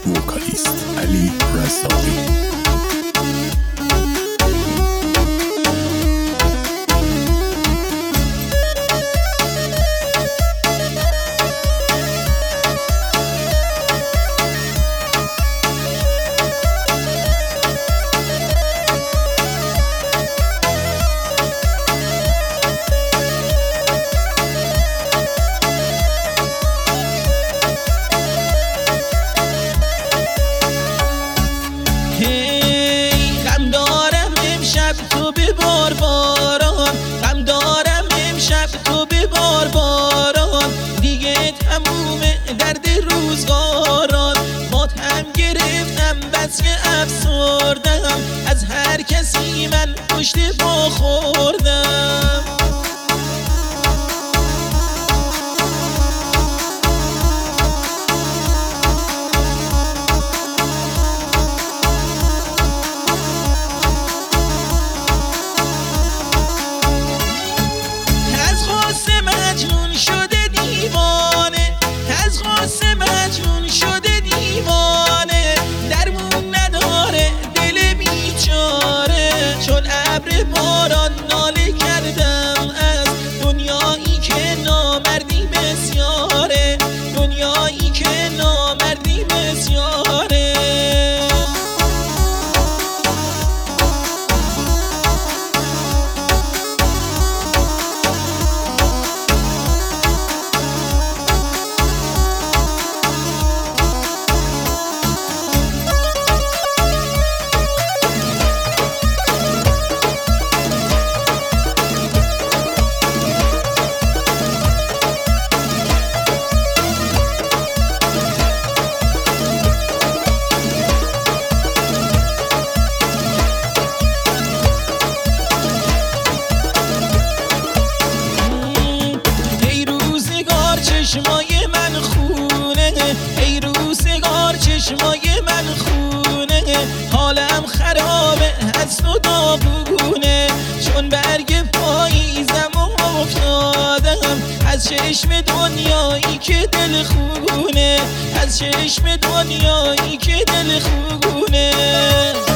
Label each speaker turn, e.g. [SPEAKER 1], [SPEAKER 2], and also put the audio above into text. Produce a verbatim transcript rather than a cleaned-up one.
[SPEAKER 1] وکالیست علی رزاقی.
[SPEAKER 2] تو ببار باران، غم دارم امشب تو ببار باران، دیگه تموم درد روزگاران، ماتم گرفتم بس که افسردم، از هر کسی من پشت پا خوردم. مجنون شده دیوانه، از غصه مجنون شده دیوانه، درمون نداره دل بیچاره، چون ابر باران ناله کردم از دنیایی که نامردی بسیاره، دنیایی که نامردی بسیاره. چشمای من خونه، ای روزگار چشمای من خونه، حالم خرابه هست و داغونه، چون برگ پاییزم و افتادم از چشم دنیایی که دل خونه، از چشم دنیایی که دل خونه.